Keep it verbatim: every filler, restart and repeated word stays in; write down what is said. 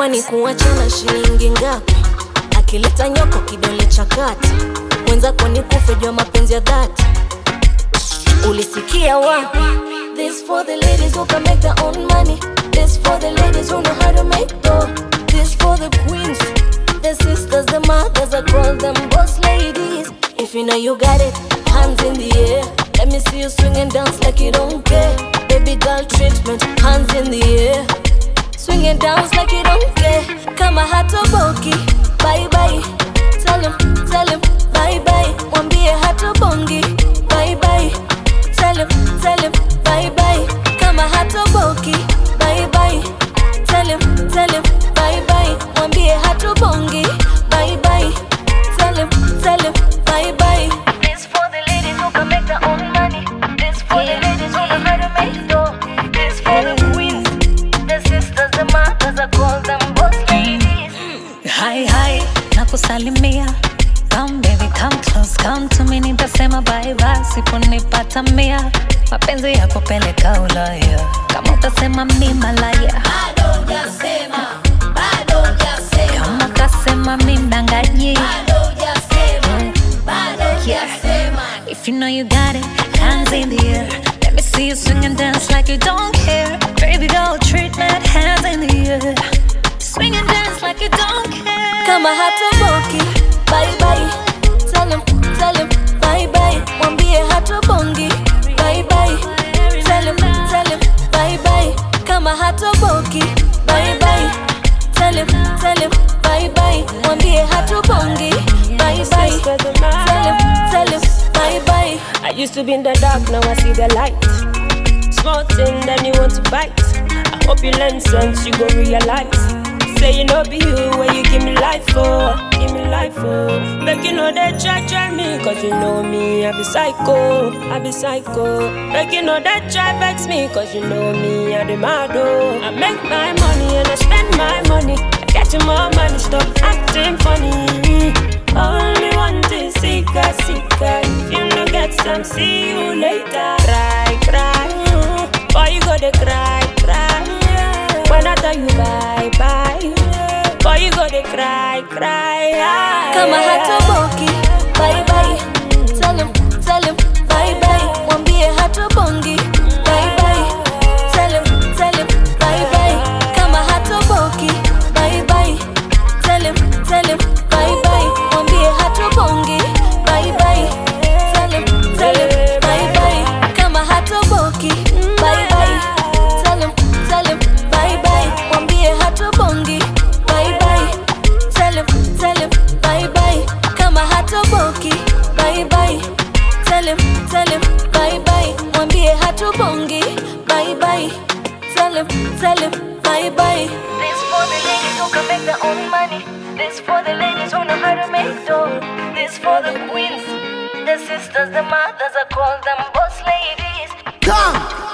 Kwani kuachana shilingi ngapi? Akileta nyoko kidole cha kati. Mwenza kwani kufe jua mapenzi ya dhati. Ulisikia wapi? This for the ladies who can make their own money. This for the ladies who know how to make dough. This for the queens, the sisters, the mothers, I call them boss ladies. If you know you got it, hands in the air. Let me see you swing and dance like you don't care. Baby girl treatment, hands in the air. Swing and dance like you don't care. Kama hatoboki, bye bye. Tell him, tell him, bye bye. Mwambie hatobongi, bye bye. Tell him, tell him, bye bye. Kama hatoboki, bye bye. Tell him, tell him, bye bye. Mwambie hatobongi, bye bye. Tell him, tell him, bye bye. This for the ladies who can make their own money. This for the ladies who know how to make dough. This for the queens, the sisters, the mothers, I call them boss ladies. Hi hi, nakusalimia. Come baby, come close, come to me, nitasema bye bye. Siponipata mia, mapenzi yako peleka Ulaya. Kama utasema mi malaya, bado hujasema, bado hujasema. kama utasema mi mdanganyi, bado hujasema, bado hujasema. if you know you got it, hands in the air. Let me see you swing and dance like you don't care. Baby girl treatment, hands in the air. Swing and dance like you don't care. Kama hatoboki, bye bye. Tell him, tell him, bye bye. Mwambie hatobongi, bye bye. Tell him, tell him, bye bye. Kama hatoboki, bye bye. Tell him, tell him, bye bye. Mwambie hatobongi, bye bye. Tell him, tell him, bye bye. I used to be in the dark, now I see the light. Small thing, then you want to fight. I hope you learn sense, you go realize. Say you know be you when you give me life for, give me life for. Make you know they try try me, cause you know me, I be psycho, I be psycho. Make you know they try vex me, cause you know me, I be mad oh. I make my money and I spend my money. I get you more money, stop acting funny. All me want is sika sika. If you no get some, see you later. Cry, cry, boy you go to cry, cry. When I tell you bye bye, boy you go to cry, cry. Kama hatoboki, bye bye. Tell him, tell him, bye bye. Mwambie hatobongi, bye bye. Tell him, tell him, bye bye. Kama hatoboki, bye bye. Tell him, tell him, bye bye. Mwambie hatobongi, bye bye. Tell him, tell him, bye bye. Kama hatoboki, bye bye. Tell him, tell him, bye bye. Mwambie hatobongi, bye bye. Tell him, tell him, bye bye. Kama hatoboki, bye bye. Tell him, tell him, bye bye. Mwambie hatobongi, bye bye. Tell him, tell him, bye bye. This for the ladies who can make their own money. This for the ladies who know how to make dough. This for the queens, the sisters, the mothers, I call them boss ladies. Come.